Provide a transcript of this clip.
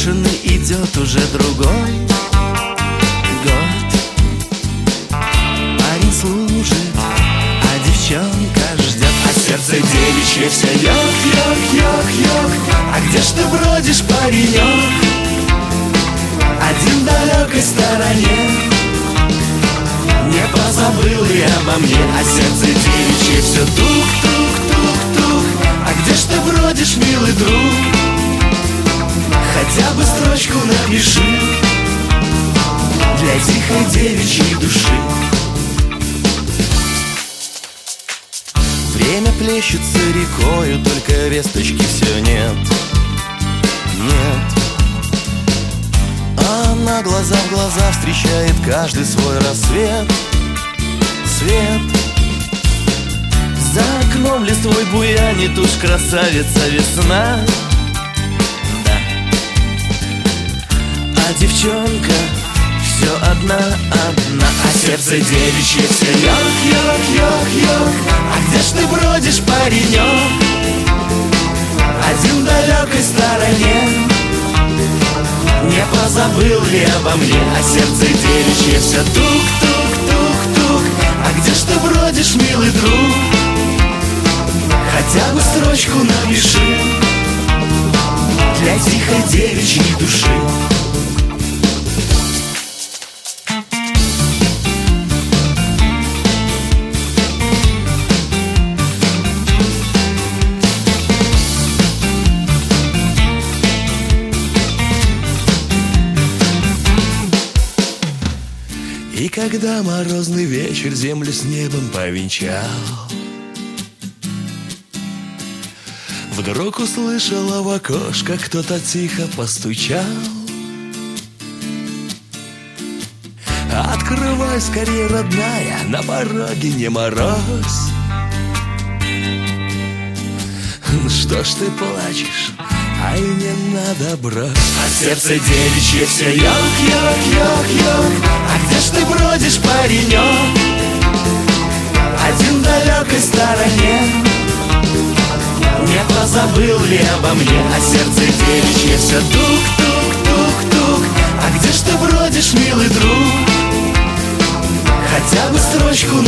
брошенный идет уже другой год. Парень служит, а девчонка ждет, а сердце девичье все ёк, ёк, ёк, ёк. А где ж ты бродишь, паренек, один в далекой стороне? Не позабыл ли обо мне, а сердце девичье все тук, тук, тук, тук. А где ж ты бродишь, милый друг? Хотя бы строчку напиши для тихой девичьей души. Время плещется рекою, только весточки все нет, нет. А она глаза в глаза встречает каждый свой рассвет, свет. За окном листвой буянит уж красавица весна, да. А девчонка все одна, одна, а сердце девичье все ёк, ёк, ёк, ёк. А где ж ты бродишь, паренек, один в далекой стороне? Не позабыл ли обо мне, а сердце девичье все тук, тук, тук, тук. А где ж ты бродишь, милый друг? Хотя бы строчку напиши для тихой девичьей души. И когда морозный вечер землю с небом повенчал, вдруг услышала в окошко, кто-то тихо постучал. Открывай скорее, родная, на пороге не мороз. Что ж ты плачешь? Ай, не надо, брось. А сердце девичье все ёк, ёк, ёк, ёк. А где ж ты бродишь, паренек, один в далекой стороне? Не позабыл ли обо мне, а сердце девичье все тук, тук, тук, тук. А где ж ты бродишь, милый друг? Хотя бы строчку